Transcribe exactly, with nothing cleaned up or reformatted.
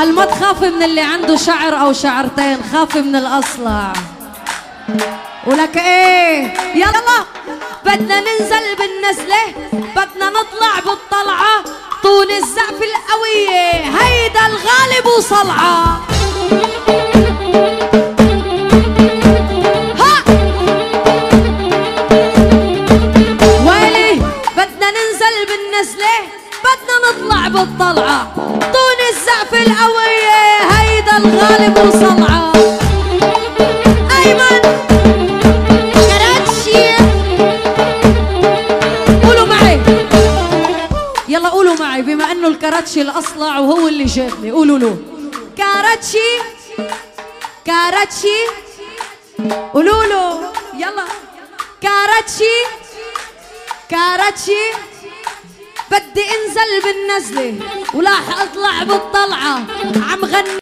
قال ما تخافي من اللي عنده شعر او شعرتين، خافي من الاصلع. ولك ايه يلا بدنا ننزل بالنزله، بدنا نطلع بالطلعه، طول الزقف القويه هيدا الغالب وصلعه. ها ويلي بدنا ننزل بالنزله، بدنا نطلع بالطلعه، طول الزقف القويه هيدا الغالب وصلعه. ايمن يلا قولوا معي بما انه الكراتشي الاصلع وهو اللي جابني، قولوا له كراتشي كراتشي، قولوا له يلا كراتشي كراتشي. بدي انزل بالنزله ولاح اطلع بالطلعه، عم غني